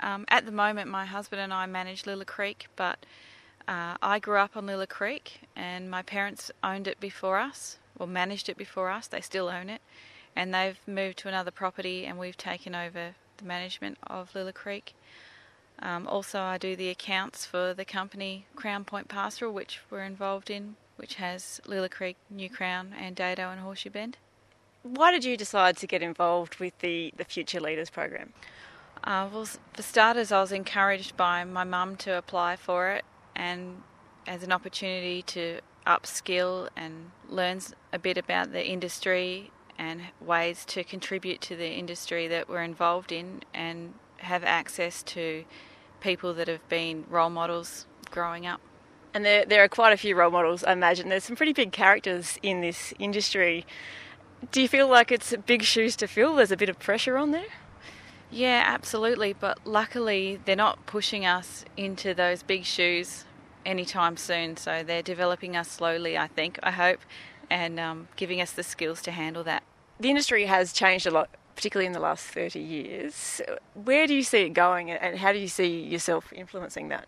At the moment, my husband and I manage Lilla Creek, but I grew up on Lilla Creek, and my parents owned it before us, or managed it before us. They still own it, and they've moved to another property, and we've taken over the management of Lilla Creek. Also, I do the accounts for the company Crown Point Pastoral, which we're involved in, which has Lilla Creek, New Crown, and Dado and Horseshoe Bend. Why did you decide to get involved with the Future Leaders program? Well, for starters, I was encouraged by my mum to apply for it, and as an opportunity to upskill and learn a bit about the industry and ways to contribute to the industry that we're involved in, and have access to people that have been role models growing up. And there are quite a few role models, I imagine. There's some pretty big characters in this industry. Do you feel like it's big shoes to fill? There's a bit of pressure on there? Yeah, absolutely. But luckily, they're not pushing us into those big shoes anytime soon. So they're developing us slowly, I hope, and giving us the skills to handle that. The industry has changed a lot, particularly in the last 30 years. Where do you see it going, and how do you see yourself influencing that?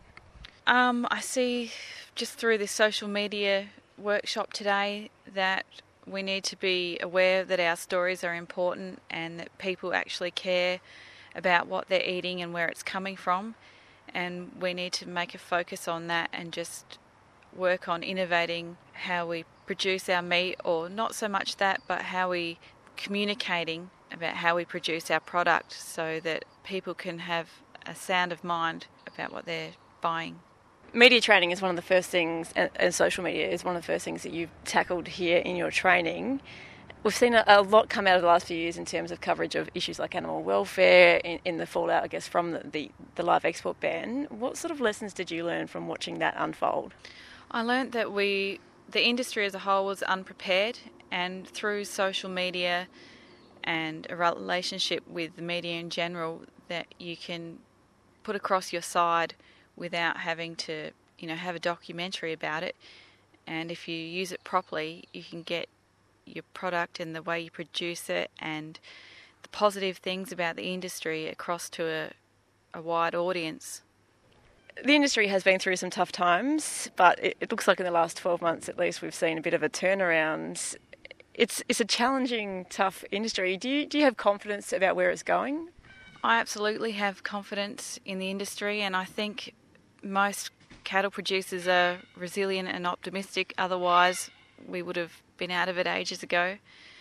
I see just through this social media workshop today that we need to be aware that our stories are important and that people actually care about what they're eating and where it's coming from. And we need to make a focus on that and just work on innovating how we produce our meat, or not so much that, but how we communicating about how we produce our product so that people can have a sound of mind about what they're buying. Media training is one of the first things, and social media is one of the first things that you've tackled here in your training. We've seen a lot come out of the last few years in terms of coverage of issues like animal welfare in the fallout, I guess, from the live export ban. What sort of lessons did you learn from watching that unfold? I learnt that the industry as a whole was unprepared, and through social media and a relationship with the media in general, that you can put across your side without having to, have a documentary about it. And if you use it properly, you can get your product and the way you produce it and the positive things about the industry across to a wide audience. The industry has been through some tough times, but it looks like in the last 12 months at least we've seen a bit of a turnaround. It's a challenging, tough industry. Do you have confidence about where it's going? I absolutely have confidence in the industry, and I think most cattle producers are resilient and optimistic. Otherwise, we would have been out of it ages ago.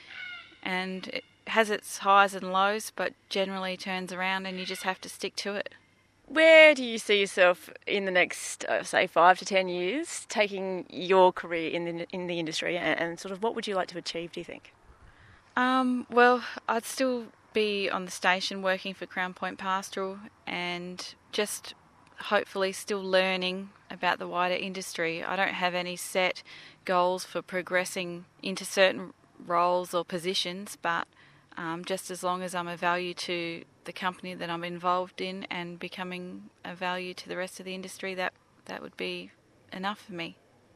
And it has its highs and lows, but generally turns around, and you just have to stick to it. Where do you see yourself in the next, say, 5 to 10 years, taking your career in the industry, and sort of what would you like to achieve, do you think? Well, I'd still be on the station working for Crown Point Pastoral, and just hopefully still learning about the wider industry. I don't have any set goals for progressing into certain roles or positions, but just as long as I'm a value to the company that I'm involved in and becoming a value to the rest of the industry, that would be enough for me.